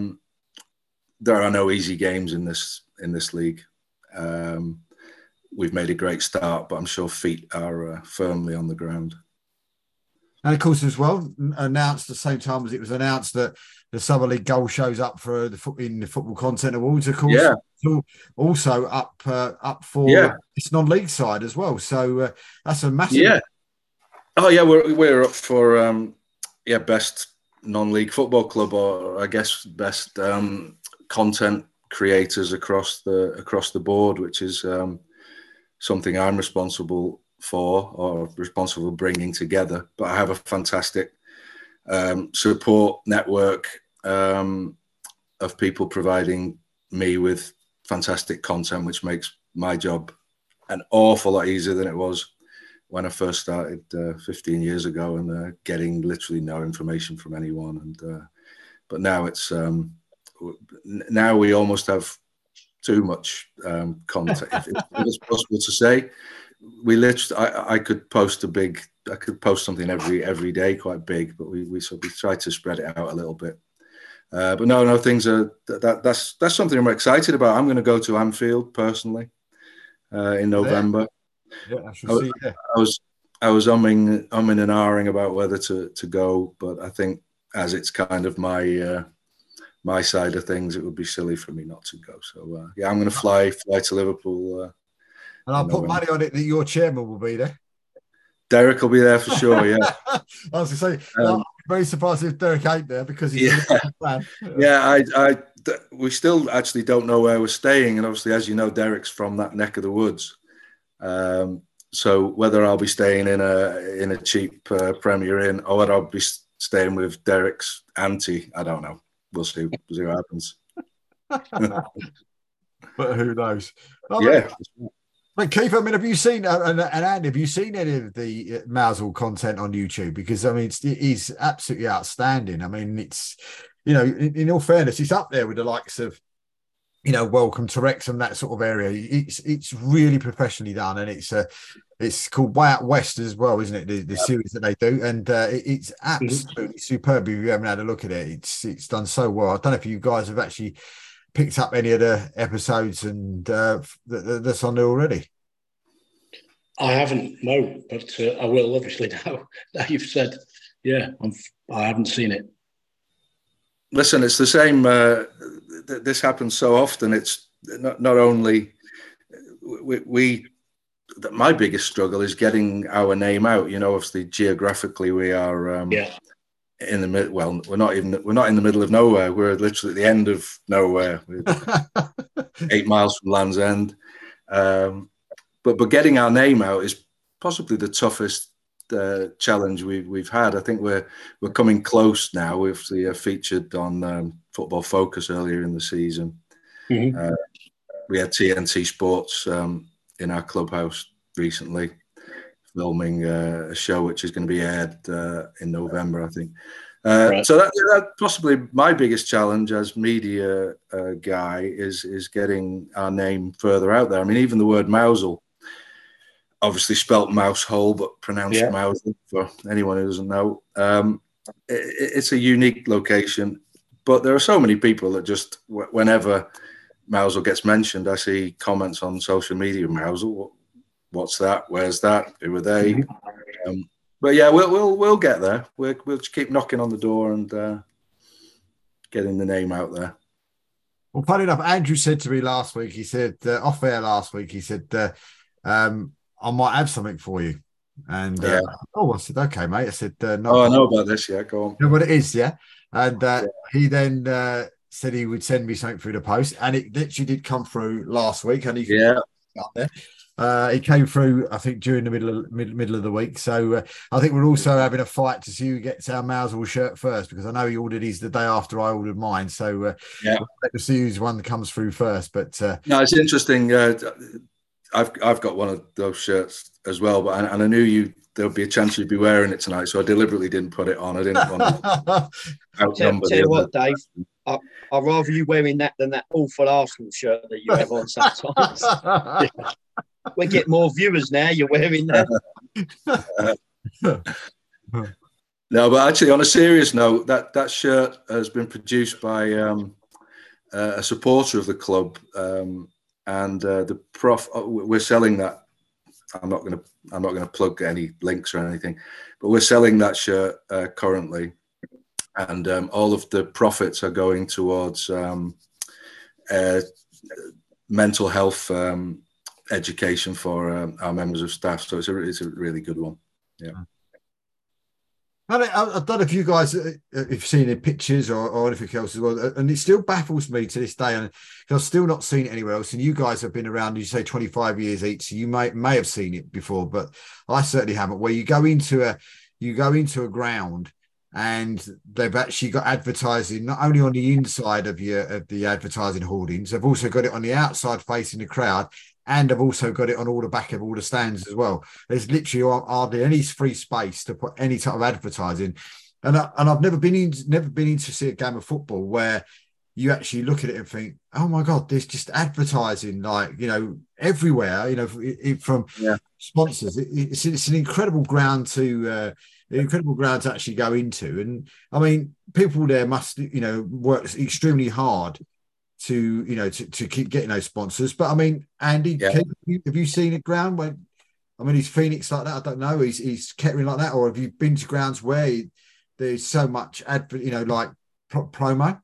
there are no easy games in this league. We've made a great start, but I'm sure feet are firmly on the ground. And of course, as well, announced at the same time as it was announced that the Summer League goal shows up for the Football Content Awards, of course, also up for this non-league side as well. So that's a massive. Yeah. Oh yeah, we're up for best non-league football club, or I guess best content creators across the board, which is something I'm responsible for or responsible for bringing together. But I have a fantastic support network of people providing me with fantastic content, which makes my job an awful lot easier than it was when I first started 15 years ago, and getting literally no information from anyone. And but now it's now we almost have too much content, if it's possible to say. We literally, I could post something every day, quite big, but we try to spread it out a little bit. But no, things are that's something I'm excited about. I'm going to go to Anfield personally in November. Yeah, I shall see. Yeah. I was umming and ahhing about whether to go, but I think as it's kind of my side of things, it would be silly for me not to go. So I'm going to fly to Liverpool. And I'll put money on it that your chairman will be there. Derek will be there for sure. Yeah. I was going to say, I'm very surprised if Derek ain't there, because he's a fan. We still actually don't know where we're staying, and obviously, as you know, Derek's from that neck of the woods. So whether I'll be staying in a cheap Premier Inn or whether I'll be staying with Derek's auntie, I don't know. We'll see. We'll see what happens. But who knows? But Keith, I mean, have you seen, and Andy, have you seen any of the Mousel content on YouTube? Because, I mean, it's absolutely outstanding. I mean, it's, you know, in all fairness, it's up there with the likes of, Welcome to Wrexham, that sort of area. It's really professionally done, and it's called Way Out West as well, isn't it? The series that they do, and it's absolutely superb. If you haven't had a look at it, it's done so well. I don't know if you guys have actually picked up any of the episodes and that's on there already. I haven't, no, but I will obviously now you've said. Yeah, I haven't seen it. Listen, it's the same. This happens so often. It's not only my biggest struggle is getting our name out. Obviously geographically we are in the middle. Well, we're not in the middle of nowhere. We're literally at the end of nowhere. We're 8 miles from Land's End. But getting our name out is possibly the toughest challenge we've had. I think we're coming close now. We've featured on Football Focus earlier in the season. Mm-hmm. We had TNT Sports in our clubhouse recently, filming a show which is going to be aired in November, I think. Right. So that's possibly my biggest challenge as media guy is getting our name further out there. I mean, even the word Mousehole, obviously spelt mouse hole, but pronounced Mousehole for anyone who doesn't know. It's a unique location, but there are so many people that just, whenever Mousehole gets mentioned, I see comments on social media, Mousehole, what's that? Where's that? Who are they? Mm-hmm. But yeah, we'll get there. We'll just keep knocking on the door and getting the name out there. Well, funny enough, Andrew said to me last week, he said, off air last week, he said, I might have something for you. And I said, okay, mate. I said, no. I know about this. Yeah, go on. You know what it is, yeah. And he then said he would send me something through the post, and it literally did come through last week. And it came through, I think, during the middle of the week. So I think we're also having a fight to see who gets our Mousehole shirt first, because I know he ordered his the day after I ordered mine. So we'll see whose one that comes through first. But no, it's interesting. I've got one of those shirts as well, but I knew there would be a chance you'd be wearing it tonight, so I deliberately didn't put it on. I didn't want to outnumber. Tell you what, Dave, I'd rather you wearing that than that awful Arsenal shirt that you have on sometimes. We get more viewers now. You're wearing that. No, but actually, on a serious note, that shirt has been produced by a supporter of the club. And the prof, we're selling that. I'm not going to plug any links or anything, but we're selling that shirt currently, and all of the profits are going towards mental health education for our members of staff. So it's a really good one. Yeah. I don't know if you guys have seen the pictures or anything else as well, and it still baffles me to this day, and I've still not seen it anywhere else. And you guys have been around, you say 25 years each, so you may have seen it before, but I certainly haven't. Where you go into a ground, and they've actually got advertising not only on the inside of the advertising hoardings, they've also got it on the outside facing the crowd. And I've also got it on all the back of all the stands as well. There's literally hardly any free space to put any type of advertising. And I've never been in to see a game of football where you actually look at it and think, oh my God, there's just advertising everywhere. From sponsors. It's an incredible ground to actually go into. And I mean, people there must work extremely hard to keep getting those sponsors. But I mean, Andy, have you seen a ground where, I mean, is Phoenix like that? I don't know. Is Kettering like that? Or have you been to grounds where there's so much promo?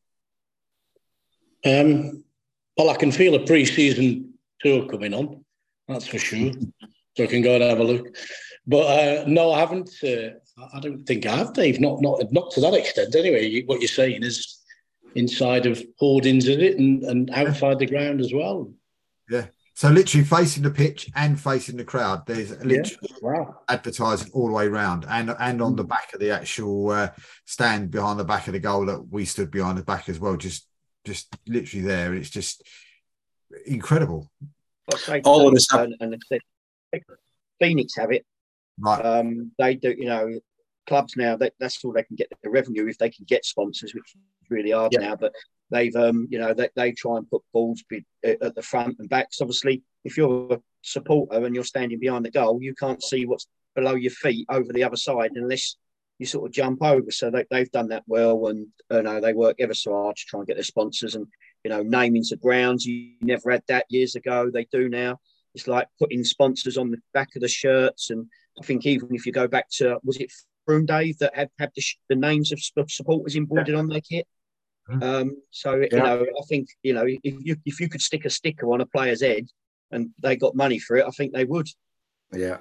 Well, I can feel a pre-season tour coming on, that's for sure. So I can go and have a look. But no, I haven't. I don't think I have, Dave. Not to that extent. Anyway, what you're saying is inside of hoardings, is it, and outside the ground as well. Yeah. So literally facing the pitch and facing the crowd, there's literally advertising all the way around, and on the back of the actual stand behind the back of the goal that we stood behind the back as well, just literally there. It's just incredible. All of this and Phoenix have it. Right. They do, clubs now, that's all they can get the revenue if they can get sponsors, which is really hard now. But they've they try and put balls at the front and back. So obviously, if you're a supporter and you're standing behind the goal, you can't see what's below your feet over the other side unless you sort of jump over. So they've done that well, and they work ever so hard to try and get their sponsors and namings of grounds. You never had that years ago. They do now. It's like putting sponsors on the back of the shirts, and I think even if you go back to, was it Froome, Dave, that had the names of supporters embroidered on their kit? So I think if you could stick a sticker on a player's head and they got money for it, I think they would. Yeah.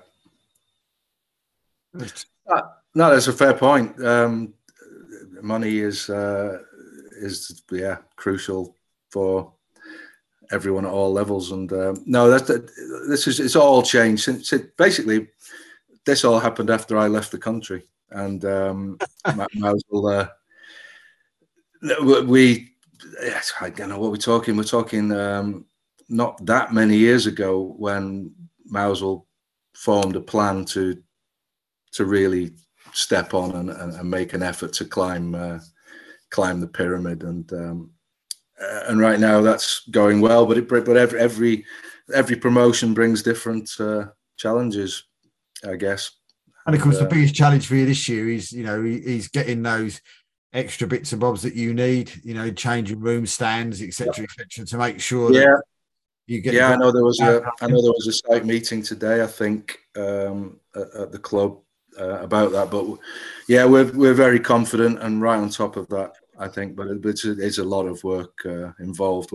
No, that's a fair point. Money is crucial for everyone at all levels, and it's all changed since basically this all happened after I left the country, and Mousel, I don't know what we're talking. We're talking not that many years ago when Mousel formed a plan to really step on and make an effort to climb the pyramid, and right now that's going well. But every promotion brings different challenges, I guess. And of course, the biggest challenge for you this year is he's getting those extra bits and bobs that you need, changing room stands, etc., to make sure that you get. Yeah, I know there was a site meeting today, I think, at the club about that. But yeah, we're very confident and right on top of that, I think. But it's a lot of work involved.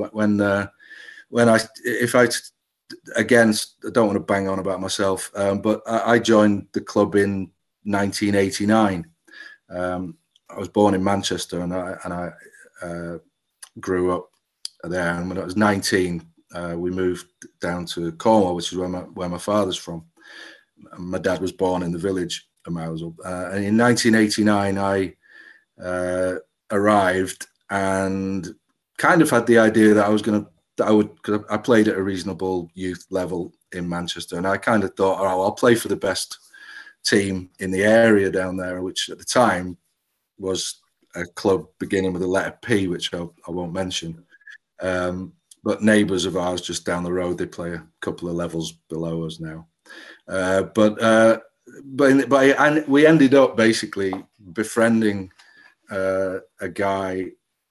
Again, I don't want to bang on about myself, but I joined the club in 1989. I was born in Manchester, and I grew up there. And when I was 19, we moved down to Cornwall, which is where my father's from. My dad was born in the village of Mousel. And in 1989, I arrived and kind of had the idea that because I played at a reasonable youth level in Manchester, and I kind of thought, I'll play for the best team in the area down there, which at the time was a club beginning with the letter P, which I won't mention. But neighbours of ours just down the road, they play a couple of levels below us now. But we ended up basically befriending a guy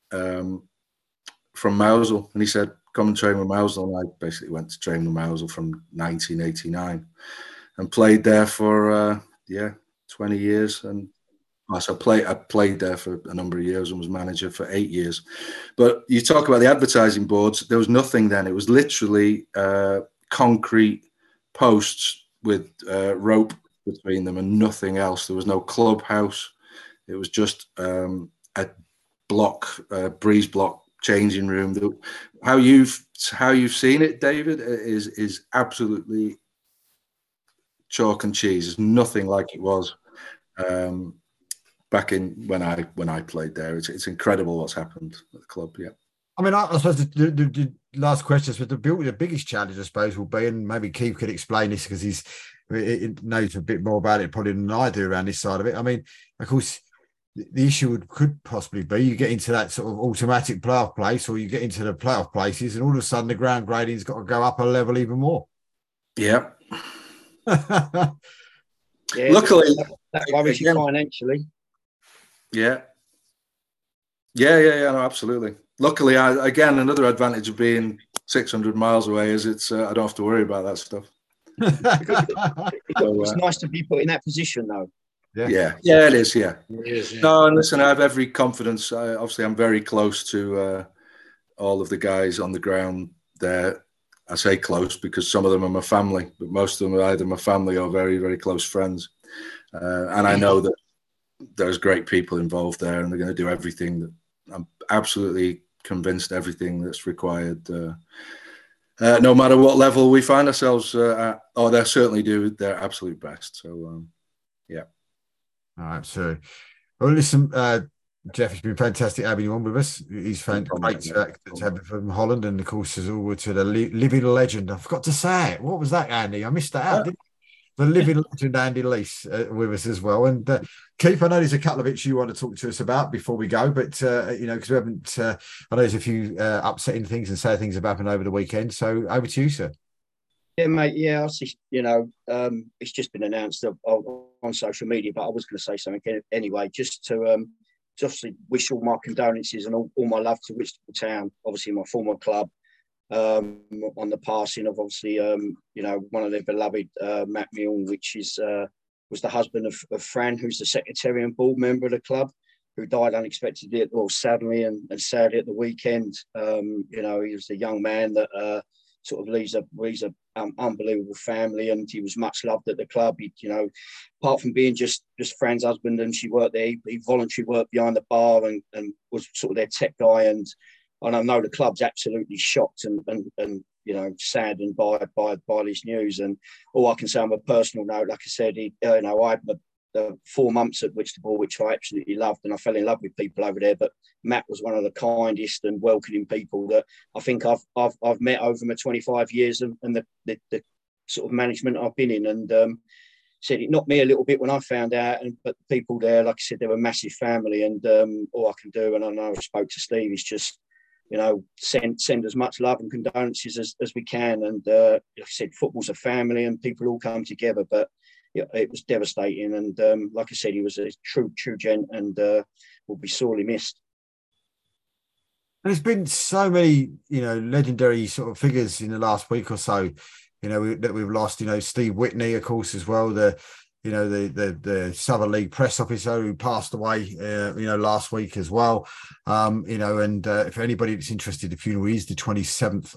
from Mousel, and he said, "Come and train with Mousel." And I basically went to train with Mousel from 1989 and played there for 20 years. And so I played there for a number of years and was manager for 8 years. But you talk about the advertising boards, there was nothing then. It was literally concrete posts with rope between them and nothing else. There was no clubhouse. It was just a breeze block changing room. How you've seen it, David, is absolutely chalk and cheese. It's nothing like it was back in when I played there. It's incredible what's happened at the club. Yeah. I mean, I suppose the last question is, but the biggest challenge, I suppose, will be, and maybe Keith could explain this because he knows a bit more about it probably than I do around this side of it. I mean, of course, the issue could possibly be you get into that sort of automatic playoff place, or you get into the playoff places, and all of a sudden the ground grading's got to go up a level even more. Yeah. Luckily, that worries you financially. Yeah. No, absolutely. Luckily, another advantage of being 600 miles away is I don't have to worry about that stuff. It's nice to be put in that position, though. Yeah, it is. Yeah. It is, yeah. No, and listen, I have every confidence. Obviously, I'm very close to all of the guys on the ground there. I say close because some of them are my family, but most of them are either my family or very, very close friends. And I know that there's great people involved there, and they're going to do everything that I'm absolutely convinced everything that's required, no matter what level we find ourselves at, or they certainly do their absolute best. So, yeah. All right. So, well, listen, Jeff, it's been fantastic having you on with us. He's great to have him from Holland, and of course, as always, to the living legend. I forgot to say it. What was that, Andy? I missed that out. Didn't I? the living legend Andy Leese with us as well. And Keith, I know there's a couple of bits you want to talk to us about before we go, but because we haven't, I know there's a few upsetting things and sad things have happened over the weekend. So over to you, sir. Yeah, mate. Yeah, it's just been announced on social media, but I was going to say something anyway, just to obviously wish all my condolences and all my love to Whitstable Town, obviously my former club, on the passing of obviously one of their beloved, Matt Milne, which was the husband of Fran, who's the secretary and board member of the club, who died unexpectedly, suddenly and sadly at the weekend. He was a young man that sort of leaves a unbelievable family, and he was much loved at the club. Apart from being just Fran's husband, and she worked there, he voluntarily worked behind the bar and was sort of their tech guy. And I know the club's absolutely shocked and saddened by this news. And all I can say on a personal note, like I said, I had 4 months at Whitstable, which I absolutely loved, and I fell in love with people over there. But Matt was one of the kindest and welcoming people that I think I've met over my 25 years and the sort of management I've been in. And said it knocked me a little bit when I found out, but the people there, like I said, they're a massive family. And all I can do, and I know I spoke to Steve, is just send as much love and condolences as we can. And like I said, football's a family, and people all come together. But it was devastating, and like I said, he was a true gent, and will be sorely missed. There's been so many, legendary sort of figures in the last week or so, that we've lost. Steve Whitney, of course, as well. The Southern League press officer who passed away, last week as well. And if anybody that's interested, the funeral is the 27th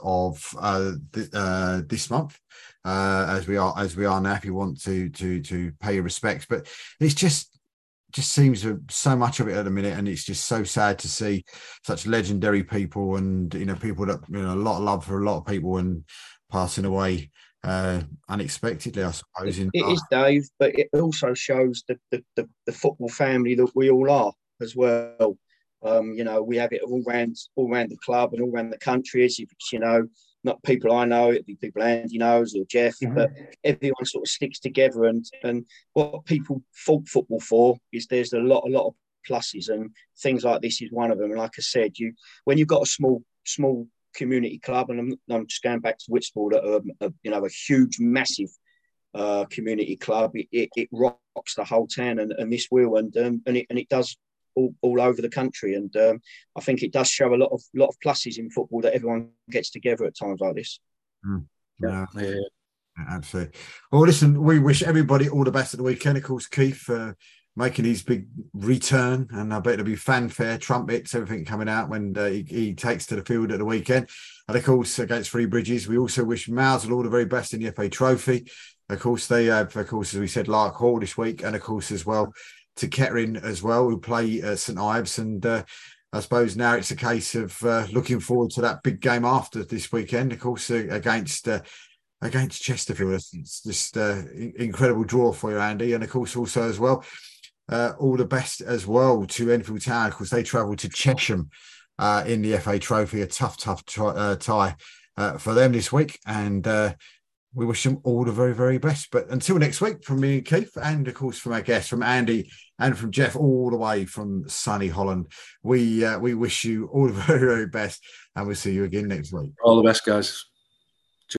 of this month. As we are now, if you want to pay your respects. But it's just seems so much of it at the minute, and it's just so sad to see such legendary people, and people that a lot of love for a lot of people, and passing away unexpectedly, I suppose. It is, Dave, but it also shows the football family that we all are as well. We have it all around the club and all around the country. If it's, not people I know, it'd be people Andy knows or Jeff, but everyone sort of sticks together. And what people fought football for is there's a lot of pluses, and things like this is one of them. And like I said, when you've got a small community club, and I'm just going back to Whitstable, a huge, massive community club, it rocks the whole town, and this will, and it does all over the country. And I think it does show a lot of pluses in football, that everyone gets together at times like this. Yeah, absolutely. Well, listen, we wish everybody all the best at the weekend. Of course, Keith making his big return, and I bet it'll be fanfare, trumpets, everything coming out when he takes to the field at the weekend. And of course, against Three Bridges, we also wish Mousel all the very best in the FA Trophy. Of course, they have, as we said, Lark Hall this week, and of course as well to Kettering as well, who play St Ives. And I suppose now it's a case of looking forward to that big game after this weekend, of course, against Chesterfield. It's just incredible draw for you, Andy. And of course also as well, all the best as well to Enfield Town. Of course, they travel to Chesham in the FA Trophy, a tough tie for them this week. And we wish them all the very, very best. But until next week, from me and Keith, and of course from our guests, from Andy and from Jeff, all the way from sunny Holland, we wish you all the very, very best, and we'll see you again next week. All the best, guys.